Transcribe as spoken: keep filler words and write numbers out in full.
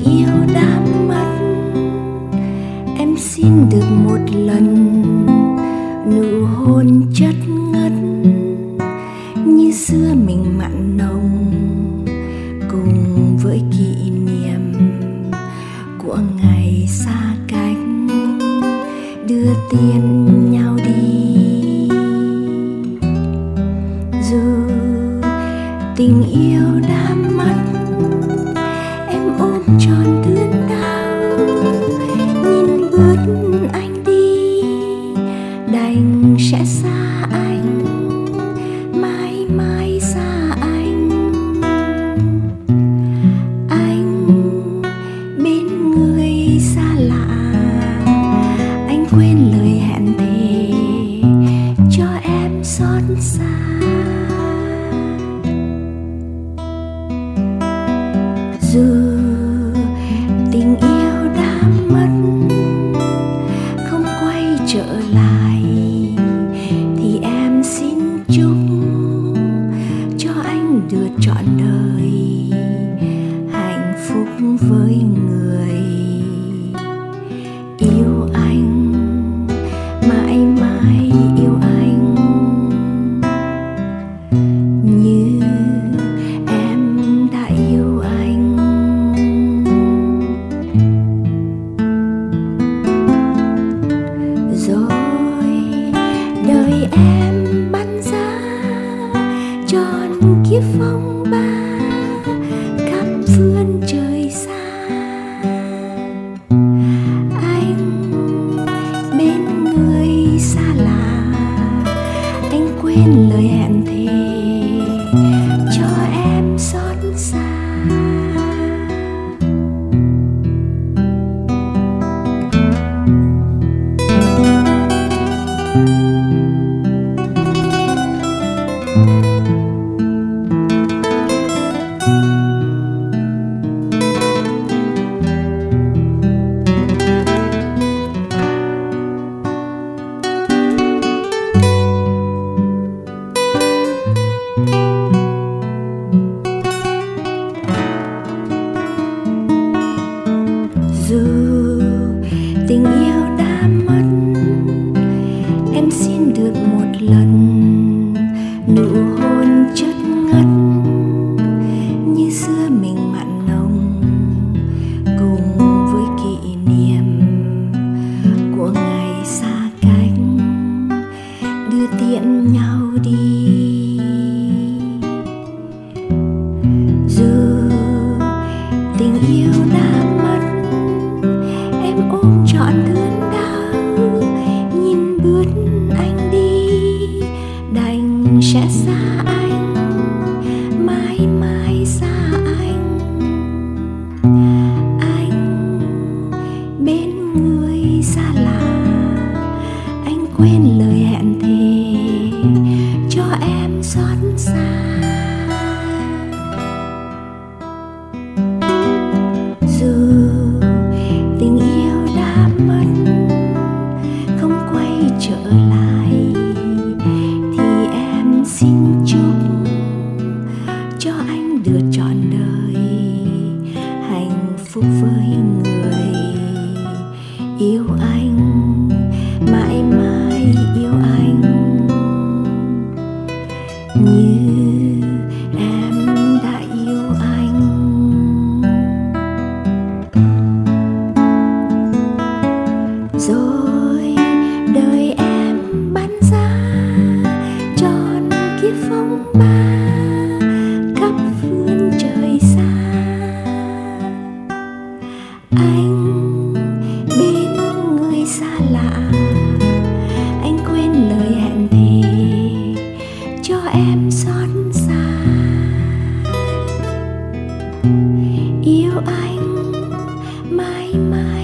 yêu đã mất, em xin được một lần nụ hôn chất ngất như xưa mình mặn nồng, cùng với kỷ niệm của ngày xa cách đưa tiền nhau đi. Dù tình yêu đã mất, em ôm trọn thương đau, nhìn bước anh đi đành sẽ xa anh, mãi mãi xa anh. Anh bên người xa lạ, anh quên lời hẹn thề cho em xót xa. Dù tình yêu đã mất, không quay trở lại, thì em xin chúc cho anh được trọn đời hạnh phúc với người yêu anh, mãi mãi yêu anh như em đã yêu anh. Rồi đời em bắn ra tròn kiếp phong ba khắp phương trời xa. Anh bên người xa lạ, anh quên lời hẹn thề cho em xót xa. Dù tình yêu đã mất, em xin được một lần nụ hôn chất ngất như xưa mình mặn nồng, cùng với kỷ niệm của ngày xa cách đưa tiễn nhau đi. Dù tình yêu đã mất, em ôm trọn thương đau, nhìn bước anh đi đành sẽ xa anh, mãi mãi xa anh. Anh bên người xa lạ, anh quên lời hẹn thề cho em xót xa. Dù tình yêu đã mất, không quay trở lại, thì em xin chúc cho anh được trọn đời hạnh phúc với người yêu anh, mãi mãi yêu anh như em đã yêu anh. Rồi đời em bắn ra tròn kiếp phong ba khắp phương trời xa. Anh bên người xa lạ, anh quên lời hẹn thề cho em xót xa. Yêu anh mãi mãi